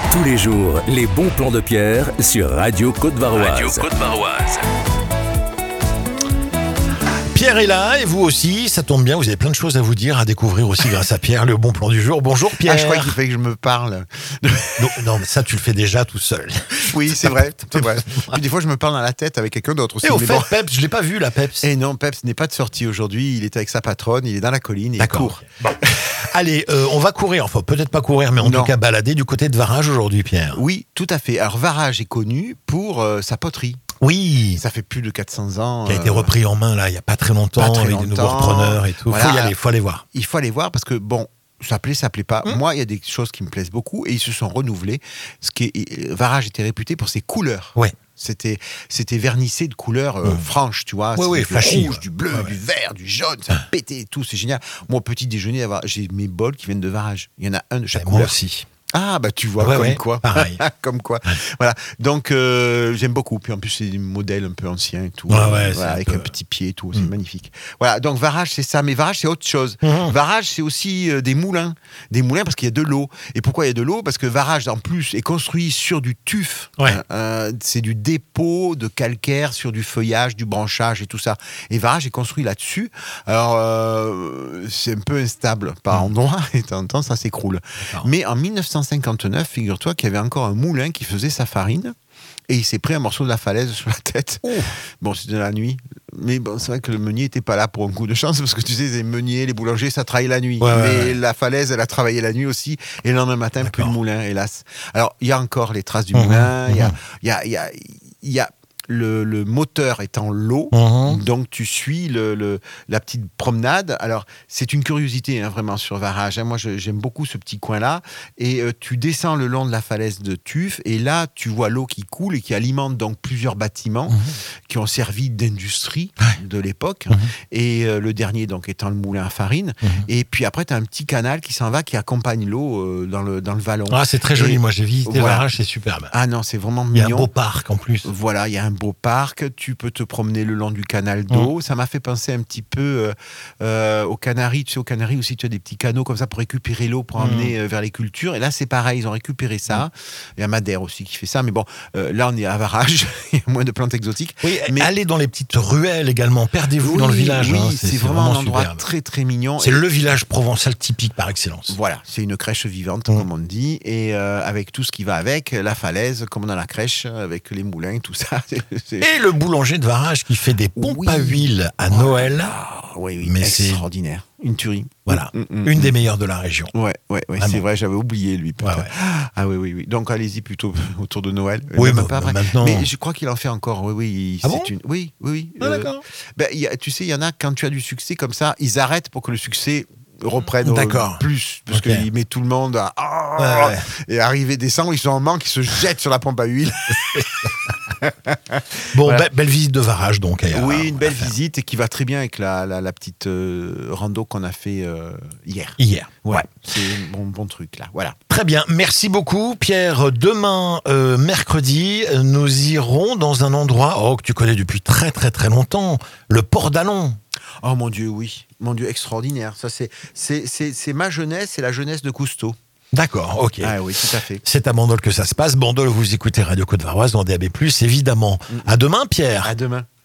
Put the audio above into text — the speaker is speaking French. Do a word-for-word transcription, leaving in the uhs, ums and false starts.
Tous les jours, les bons plans de Pierre sur Radio Côte-Varoise. Radio Côte-Varoise. Pierre est là et vous aussi, ça tombe bien, vous avez plein de choses à vous dire, à découvrir aussi grâce à Pierre, le bon plan du jour. Bonjour Pierre. Ah, je crois qu'il fait que je me parle. Non, non, mais ça tu le fais déjà tout seul. Oui, c'est vrai, c'est vrai. Puis des fois, je me parle dans la tête avec quelqu'un d'autre aussi. Et au mais fait, bon. Peps, je l'ai pas vu la Peps. Et non, Peps n'est pas de sortie aujourd'hui, il est avec sa patronne, il est dans la colline, et il D'accord. court. Bon. Allez, euh, on va courir, enfin peut-être pas courir, mais en Non. tout cas balader du côté de Varage aujourd'hui, Pierre. Oui, tout à fait. Alors, Varage est connu pour euh, sa poterie. Oui, Ça fait plus de quatre cents ans. qui a été euh, repris en main là, il y a pas très longtemps, pas très avec des nouveaux longtemps. repreneurs et tout. Voilà. Faut y aller, faut aller voir. Il faut aller voir parce que, bon, ça plaît, ça plaît pas. Hum. Moi, il y a des choses qui me plaisent beaucoup et ils se sont renouvelés. Ce qui est, Varage était réputé pour ses couleurs. Ouais. C'était, c'était vernissé de couleurs euh, Mmh. franches, tu vois. Ouais, ouais, C'était du flashy, rouge, ouais. du bleu, Ouais, ouais. du vert, du jaune, ça pétait et tout, c'est génial. Moi, au petit déjeuner, j'ai mes bols qui viennent de Varage. Il y en a un de chaque Et moi couleur. aussi. Ah, bah tu vois, Ouais, comme ouais, quoi. pareil. Comme quoi. Voilà. Donc, euh, j'aime beaucoup. Puis en plus, c'est des modèles un peu anciens et tout. Ouais, ouais, Voilà, c'est un avec peu- un petit pied et tout. C'est Mm. magnifique. Voilà. Donc, Varage, c'est ça. Mais Varage, c'est autre chose. Mhm. Varage, c'est aussi euh, des moulins. Des moulins parce qu'il y a de l'eau. Et pourquoi il y a de l'eau ? Parce que Varage, en plus, est construit sur du tuf. Ouais. Euh, c'est du dépôt de calcaire sur du feuillage, du branchage et tout ça. Et Varage est construit là-dessus. Alors, euh, c'est un peu instable par endroits. Et de temps en temps, ça s'écroule. D'accord. Mais en mille neuf cent cinquante-neuf, figure-toi qu'il y avait encore un moulin qui faisait sa farine et il s'est pris un morceau de la falaise sur la tête. Bon, c'était la nuit. Mais bon, c'est vrai que le meunier n'était pas là pour un coup de chance parce que tu sais, les meuniers, les boulangers, ça travaille la nuit. Ouais, ouais, mais ouais. la falaise, elle a travaillé la nuit aussi. Et le lendemain matin, plus de D'accord. moulin, hélas. Alors, il y a encore les traces du Mhm, moulin. Il y a, mhm. il y a, il y a, il y a le, le moteur est en l'eau. Mhm. Donc tu suis le, le- la petite promenade. Alors c'est une curiosité hein, vraiment sur Varage. hein. Moi je- j'aime beaucoup ce petit coin-là. Et euh, tu descends le long de la falaise de Tuf et là tu vois l'eau qui coule et qui alimente donc plusieurs bâtiments Mhm. qui ont servi d'industrie de l'époque. Mhm. Et euh, le dernier donc étant le moulin à farine. Mhm. Et puis après tu as un petit canal qui s'en va qui accompagne l'eau euh, dans, le, dans le vallon. Ah, c'est très joli, Et moi j'ai visité voilà. Varage, c'est superbe. Ah non c'est vraiment Il y a un mignon. beau parc en plus. Voilà, il y a un beau parc, tu peux te promener le long du canal d'eau. Mmh. Ça m'a fait penser un petit peu euh, euh, aux Canaries. Tu sais, aux Canaries aussi, tu as des petits canaux comme ça pour récupérer l'eau, pour Mmh. emmener euh, vers les cultures. Et là, c'est pareil, ils ont récupéré ça. Il y a Madère aussi qui fait ça. Mais bon, euh, là, on est à Varage, il y a moins de plantes exotiques. Oui, Mais- allez dans les petites ruelles également, perdez-vous dans le Oui, village. Oui, hein, c'est, vraiment, un endroit superbe. très, très mignon. C'est Et- le village provençal typique par excellence. Voilà, c'est une crèche vivante, Mmh. comme on dit, et euh, avec tout ce qui va avec, la falaise, comme dans la crèche, avec les moulins, tout ça. C'est- c'est- Et le boulanger de Varage qui fait des pompes Oui. à huile à Noël. Ah, oui, oui, Mais c'est- extraordinaire. Une tuerie. Voilà, Mm, mm, une mm. des meilleures de la région. Ouais, ouais, ouais Vraiment. c'est vrai, j'avais oublié lui. putain. Ouais, ouais. Ah oui, oui, oui. Donc allez-y plutôt autour de Noël. Euh, Oui, même bah, pas après. maintenant- Mais je crois qu'il en fait encore. Oui, oui. Ah c'est bon une... Oui, oui, oui. Ah, euh, d'accord. ben, il y a- tu sais, il y en a quand tu as du succès comme ça, ils arrêtent pour que le succès reprenne euh, D'accord. plus parce Ok. qu'il met tout le monde à ah, Ouais, ouais. et arrivé décembre, ils sont en manque, ils se jettent sur la pompe à huile. Bon, Voilà. be- belle visite de Varage donc. à- Oui, une à belle faire. visite et qui va très bien avec la, la, la petite euh, rando qu'on a fait euh, hier. Hier. Ouais, Ouais. c'est un bon, bon truc là. Voilà. Très bien, merci beaucoup Pierre. Demain, euh, mercredi, nous irons dans un endroit oh, que tu connais depuis très très très longtemps, le Port d'Allon. Oh mon Dieu, oui. Mon Dieu, extraordinaire. Ça, c'est, c'est, c'est, c'est ma jeunesse et la jeunesse de Cousteau. D'accord, ok. Ah oui, tout à fait. C'est à Bandol que ça se passe. Bandol, vous écoutez Radio Côte-Varoise dans D A B plus, évidemment. À demain Pierre. À demain.